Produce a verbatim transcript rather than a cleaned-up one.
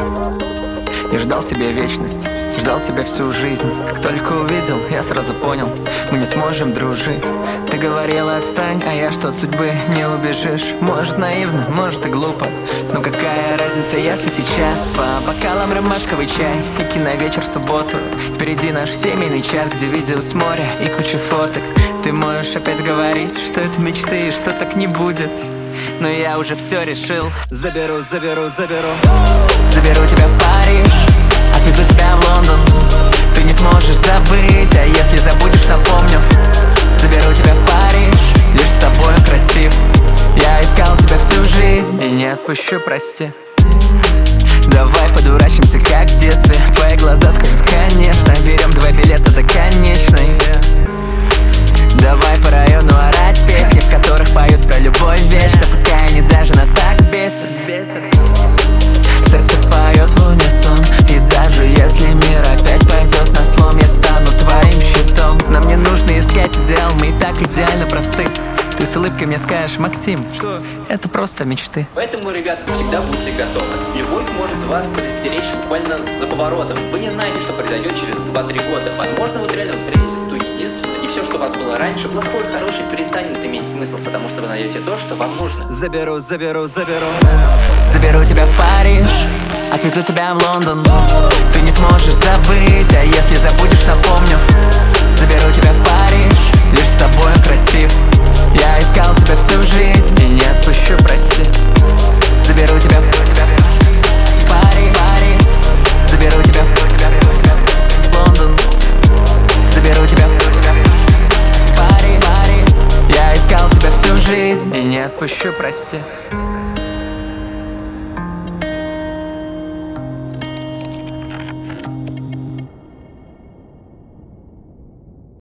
Я ждал тебя вечность, ждал тебя всю жизнь. Как только увидел, я сразу понял, мы не сможем дружить. Ты говорила отстань, а я что от судьбы не убежишь. Может наивно, может и глупо, но какая разница, если сейчас по бокалам ромашковый чай и киновечер в субботу. Впереди наш семейный чат, где видео с моря и куча фоток. Ты можешь опять говорить, что это мечты и что так не будет, но я уже все решил. Заберу, заберу, заберу. Заберу тебя в Париж, отвезу тебя в Лондон. Ты не сможешь забыть, а если забудешь, напомню. Заберу тебя в Париж, лишь с тобой красив. Я искал тебя всю жизнь и не отпущу, прости. Давай подурачимся, как в детстве. Твои глаза скажут, конечно. Берем два билета до конечной. Давай по району орать песни, в которых поют про любовь вечно. Пускай они даже нас так бесят. Сердце поет в унисон, и даже если мир опять пойдет на слом, я стану твоим щитом. Нам не нужно искать идеал, мы и так идеально просты. Ты с улыбкой мне скажешь, Максим, что это просто мечты. Поэтому, ребят, всегда будьте готовы. Любовь может вас предостеречь буквально за поворотом. Вы не знаете, что произойдет через два-три года. Возможно, вот реально вот встретите ту единственную, и все, что у вас было раньше, плохое, хорошее, перестанет иметь смысл, потому что вы найдете то, что вам нужно. Заберу, заберу, заберу. Заберу тебя в Париж, отвезу тебя в Лондон. Ты не сможешь забыть, а если забудешь, напомню. Заберу тебя в Париж, лишь с тобой красив. Я искал тебя всю жизнь и не отпущу, прости. Заберу тебя в Париж, Париж. Заберу тебя в Лондон. Заберу тебя в Париж, Париж. Я искал тебя всю жизнь и не отпущу, прости.